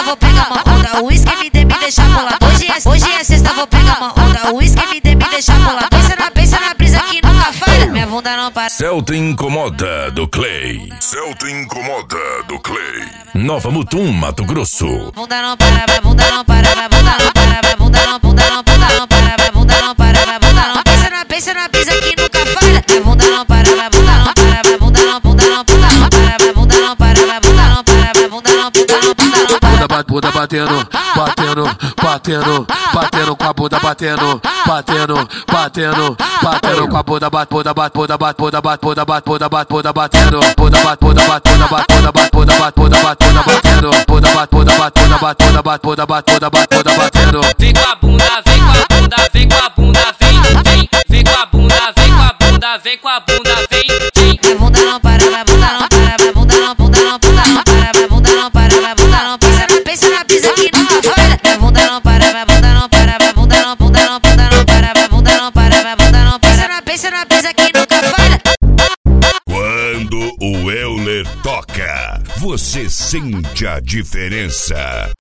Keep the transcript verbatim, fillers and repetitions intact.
vou pegar uma onda. O uísque M D me deixa bolado. Hoje é, hoje é sexta, vou pegar uma onda. O uísque M D me deixa bolado. Pensa na, pensa na brisa que nunca falha. Minha bunda não para. Celta Incomoda do Clay. Celta Incomoda do Clay. Nova Mutum, Mato Grosso. Bunda não para, minha bunda não para, minha bunda não para, minha bunda não, bunda não, bunda não para, minha bunda não para, minha bunda não. Pensa na, pensa na brisa que nunca falha. Minha bunda não para, minha bunda não para, minha bunda não, bunda não, bunda não para, minha bunda não para, minha bunda não para, minha bunda não, bunda não, bunda não para. Bunda, bunda batendo, batendo, batendo, batendo com a bunda batendo, batendo, batendo, batendo com a bunda, bat, bunda, bat, bunda, bat, bunda, bat, bunda, bat, bunda, bat, bunda batendo, bunda, bat, bunda, bat, bunda, bat, bunda, bat, bunda, bat, bunda, bat, bunda batendo, bunda, bat, bunda, bat, bunda, bat, bunda, bat, bunda, bat, bunda, bat, bunda batendo. Vem com a bunda, vem com a bunda, vem com a bunda, vem, vem, vem com a bunda, vem com a bunda, vem com a bunda, vem, vem. Minha bunda não para, minha bunda não para, minha bunda não, bunda não, bunda não para, minha bunda não para, minha bunda não. Pensa na, pensa na brisa que nunca falha. Minha bunda não para, minha bunda não para, minha bunda não, bunda não, bunda não para, minha bunda não para, minha bunda não. Pensa na, pensa na brisa que nunca falha. Quando o Euler toca, você sente a diferença.